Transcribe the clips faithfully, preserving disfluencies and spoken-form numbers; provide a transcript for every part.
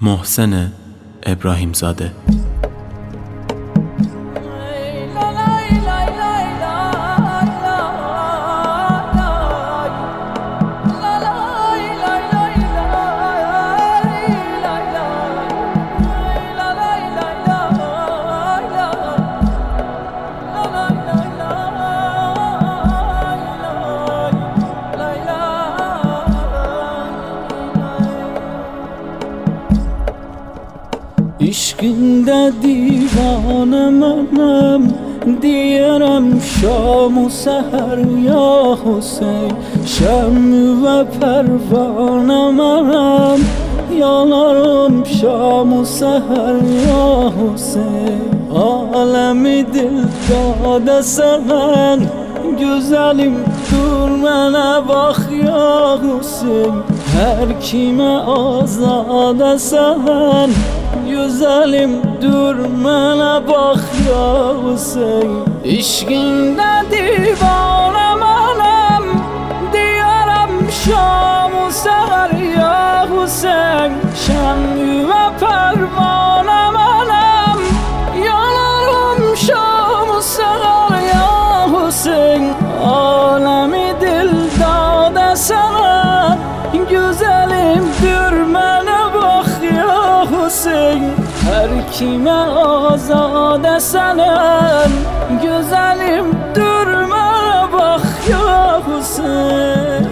محسن ابراهیم زاده. عشقinde دیوانه منم، دیارم شام و سحر یا حسین. شمع و پروانه منم، یالارم شام و سحر یا حسین. عالمی دل داده سمن، güzelim dur mənə bax ya Hüseyin. Hər kimə azad sən, güzelim dur mənə bax ya Hüseyin. İşqində divanə mənəm, diyarəm şam-ı səhər ya Hüseyin. Şəmü və pərvanə mənəm, yanarım şam-ı səhər ya Hüseyin. Alemi dil dade sana, güzelim dur mənə bax ya Hüseyin. Hər kimə azad sənəm, güzelim dur mənə bax ya Hüseyin.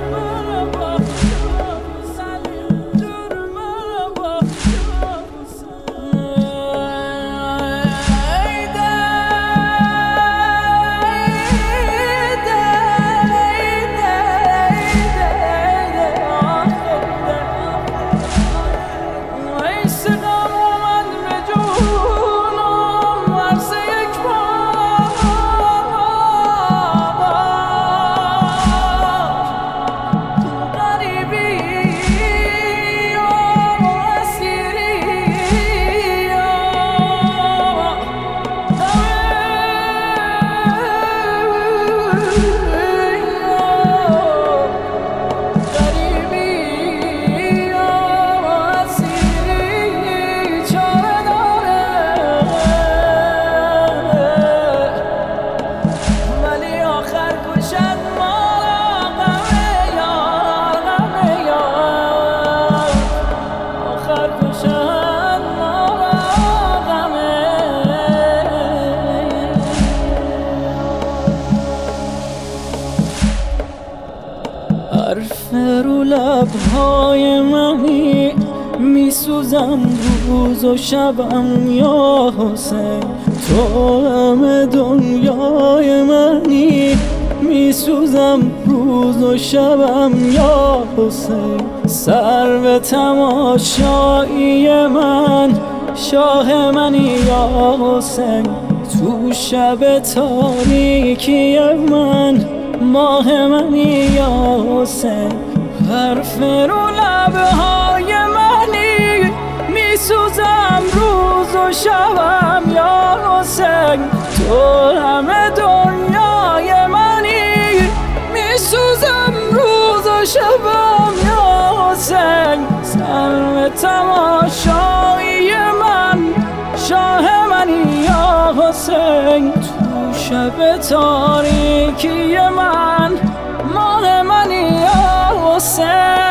حرف رو لبهای منی، میسوزم روز و شبم یا حسین. تو همه دنیای منی، میسوزم روز و شبم یا حسین. سر به تماشایی من، شاه منی یا حسین. تو شب تاریکی من، ماه منی یا حسین. حرف رو لبهای منی، میسوزم روز و شبم یا حسین. تو همه دنیای منی، میسوزم روز و شبم یا حسین. سر تماشایی من، شاه منی یا حسین. شب تاریکی من، ماه منی یا حسین.